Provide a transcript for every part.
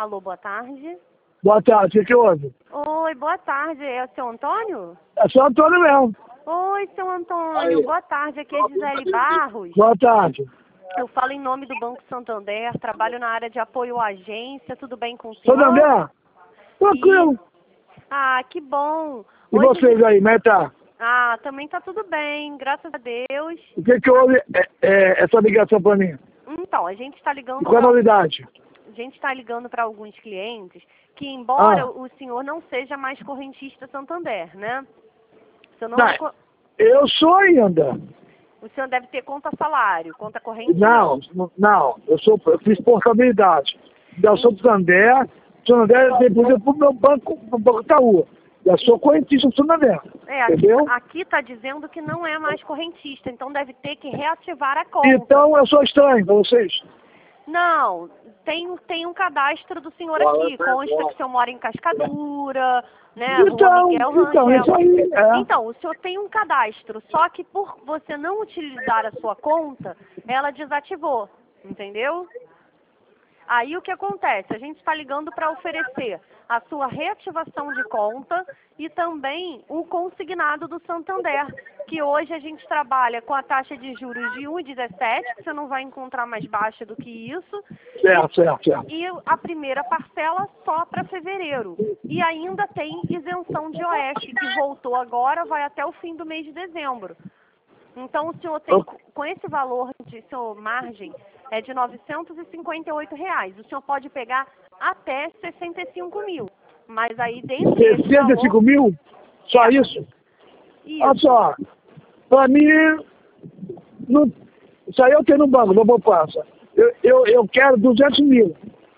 Alô, boa tarde. Boa tarde, o que houve? Oi, boa tarde. É o seu Antônio? É só Antônio mesmo. Oi, seu Antônio. Aí. Boa tarde. Aqui é Gisele Barros. Boa tarde. Eu falo em nome do Banco Santander. Trabalho na área de apoio à agência. Tudo bem com o senhor? Santander? Tranquilo. Ah, que bom. E vocês aí, como é que tá? Ah, também tá tudo bem, graças a Deus. O que houve essa ligação pra mim? Então, a gente está ligando E qual é a novidade? para alguns clientes que, embora o senhor não seja mais correntista Santander, né? O senhor, Eu sou ainda. o senhor deve ter conta salário, conta corrente Não. Eu fiz portabilidade. Eu sou do Santander. Santander depois pro meu banco, pro Banco Itaú. Eu sou correntista do Santander. Entendeu? Aqui está dizendo que não é mais correntista, então deve ter que reativar a conta. Então eu sou estranho pra vocês. Não, tem um cadastro do senhor aqui, consta que o senhor mora em Cascadura, né? Então, Rangel. isso aí. Então, o senhor tem um cadastro, só que por você não utilizar a sua conta, ela desativou, entendeu? Aí o que acontece? A gente está ligando para oferecer a sua reativação de conta e também o consignado do Santander, que hoje a gente trabalha com a taxa de juros de 1,17, que você não vai encontrar mais baixa do que isso. Certo. E a primeira parcela só para fevereiro. E ainda tem isenção de OES, que voltou agora, vai até o fim do mês de dezembro. Então o senhor tem, com esse valor de sua margem, é de R$ 958. O senhor pode pegar até 65 mil. Mas aí dentro desse 65 mil? Só isso? Olha só, pra mim, não, isso aí eu tenho no banco, não poupança. Eu quero 200 mil.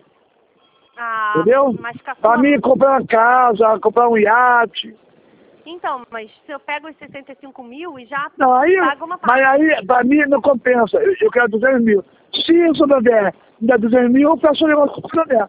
Entendeu? Pra mim comprar uma casa, comprar um iate. Então, mas se eu pego os 65 mil e já pago uma parte. Mas aí, pra mim, não compensa. Eu quero 200 mil. Se o Santander me der 200 mil, eu peço o negócio do Santander.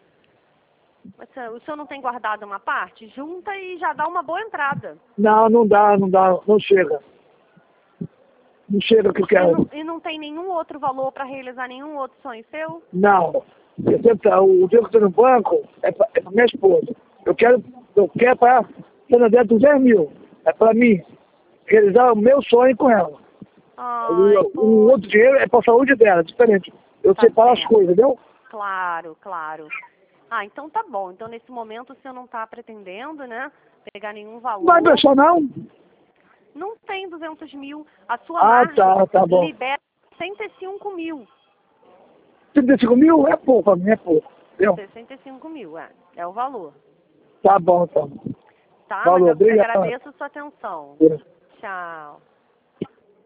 O senhor não tem guardado uma parte? Junta e já dá uma boa entrada. Não dá, não chega. Não chega o que eu quero. E não tem nenhum outro valor para realizar nenhum outro sonho seu? Não. O dinheiro que eu tenho no banco é pra minha esposa. Eu quero para Santander 200 mil. É para mim realizar o meu sonho com ela. O outro dinheiro é para a saúde dela, diferente. Eu separo as coisas, entendeu? Claro. Ah, então tá bom. Então nesse momento o senhor não está pretendendo, né, pegar nenhum valor. Não vai deixar não? Não tem 200 mil. A sua margem tá bom. libera 105 mil. 35 mil é pouco, pra mim é pouco. Entendeu? 65 mil, é o valor. Tá bom, então. Tá, Valeu, mas eu obrigado. agradeço a sua atenção. Tchau.